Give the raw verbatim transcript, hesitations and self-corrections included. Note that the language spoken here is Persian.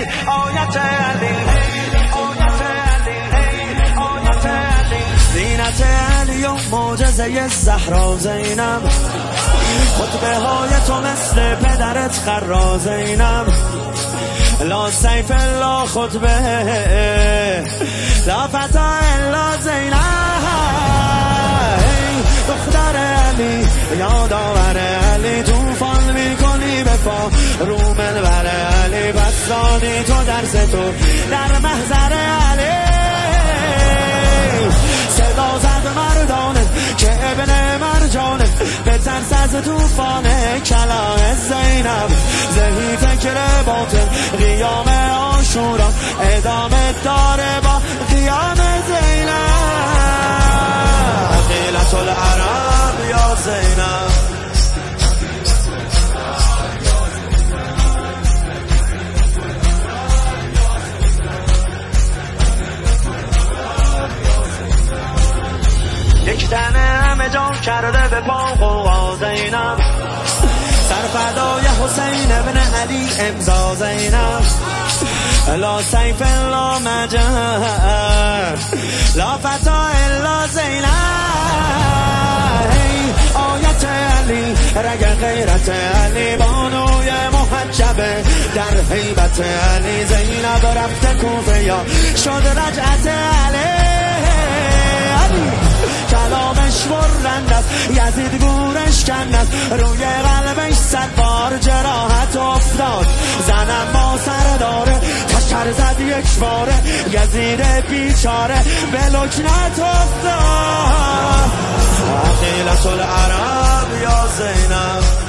آیت علی آیت علی آیت علی زینت علی و معجزه زهرا زینب خطبه های تو مثل پدرت خرا زینب لا سیف لا خطبه لا فتا الا زینب دختر علی یادآور علی توفان میکنی به پا رو منبر علی بسانی تو درس تو در محضر علی صدا زد مردانه که ابن مرجانه به ترس از توفان کلاه زینب زهی فکر باطن قیام عاشورا ادامه داره با قیام زینب قیلت العرب یا زینب یک دنه همه جا کرده به پا قوقا زینب سرفدای حسین ابن علی امضا زینب لا سیف لا مجد لا فتا الا زینب آیت علی رگ غیرت علی بانوی محجبه در حیبت علی زینب رفته کوفه یا شد رجعت علی کلامش برند است یزید گورش کند است روی قلبش صد بار جراحت افتاد زنم ما سر داره تشر زد یک باره یزید بیچاره به لکنت افتاد قیلت العرب یا زینب